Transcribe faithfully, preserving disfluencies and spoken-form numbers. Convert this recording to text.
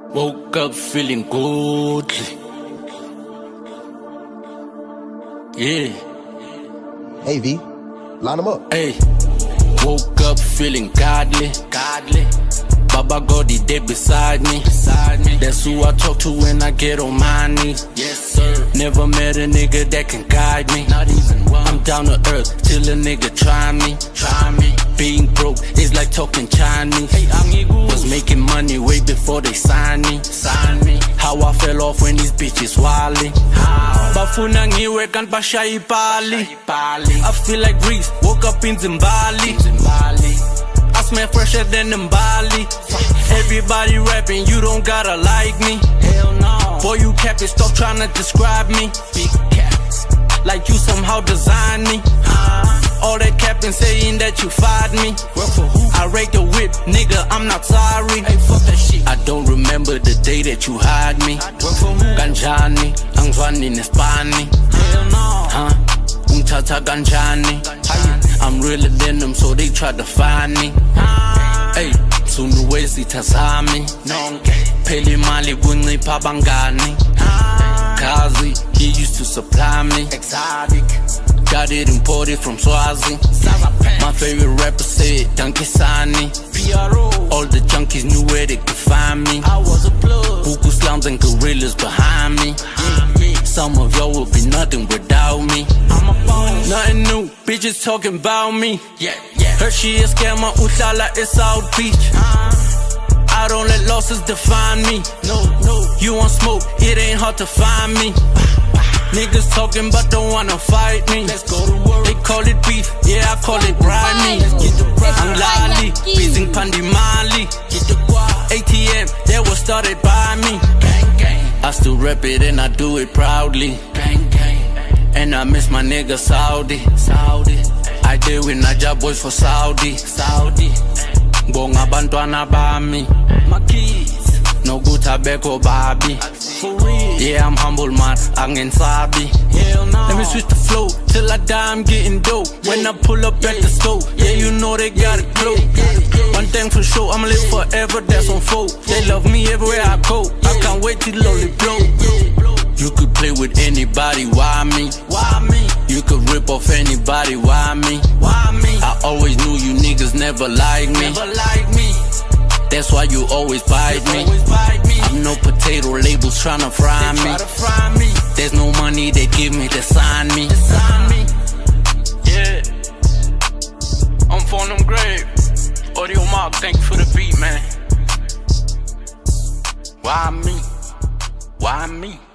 Woke up feeling good. Yeah. Hey V, line them up. Hey. Woke up feeling godly. Godly. Baba God, he dead beside me. Beside me. That's who I talk to when I get on my knees. Yes, sir. Never met a nigga that can guide me. Not even one. I'm down to earth till a nigga try me. Try me. Being broke is like talking Chinese. Hey, was making money way before they signed me. Sign me. How I fell off when these bitches wildin'. Bafuna ngiwe kanti bashaya ipali. I feel like Reese, woke up in Zimbabwe. I smell fresher than Mbali. Everybody rapping, you don't gotta like me. Hell no. Boy, you capping, stop trying to describe me. Big caps, like you somehow designed me. All that capping saying that you fired me. Work for who? I rake the whip, nigga, I'm not sorry. Hey, fuck that shit. I don't remember the day that you hired me. Work for who? Ganjani, angzwani nespani. Hell no. Huh? Umtata ganjani. I'm realer than them, so they tried to find me. Hey, sunuwezi tazami. Peli mali kuncipha bangani. Kazi, he used to supply me. Exotic. Got it imported from Swazi. My favorite rapper said Dankisani. All the junkies knew where they could find me. I was a plug. Buku slums and gorillas behind me. Some of y'all will be nothing without me. I'm a boss. Nothing new, bitches talking about me. Yeah, yeah. Her she a scammer, uhlala is South Beach. I don't let losses define me. No, no. You want smoke, it ain't hard to find me. Niggas talking but don't wanna fight me. Let's go to work. They call it beef, yeah I call it grimy. I'm Lali, beating Pandi Mali. A T M, that was started by me. I still rap it and I do it proudly. And I miss my nigga Saudi. Saudi. I did with Naja boys for Saudi. Saudi. Bonga bantwana bami. My kids. No good tobacco baby. For real. Yeah, I'm humble man, angin sabi. Hell no. Let me switch the flow, till I die I'm getting dope. Yeah. When I pull up yeah. at the store, yeah you know they got it flow. Yeah, yeah. One thing for sure, I'ma live forever, that's on fold. They love me everywhere I go, I can't wait till lowly blow. You could play with anybody, why me? Why me? You could rip off anybody, why me? Why me? I always knew you niggas never liked me. Never liked me. That's why you always bite me. I'm no potato labels tryna fry me. Fry me. There's no money they give me to sign me. Sign me. Yeah. I'm from them grave. Audio Mark, thank you for the beat, man. Why me? Why me?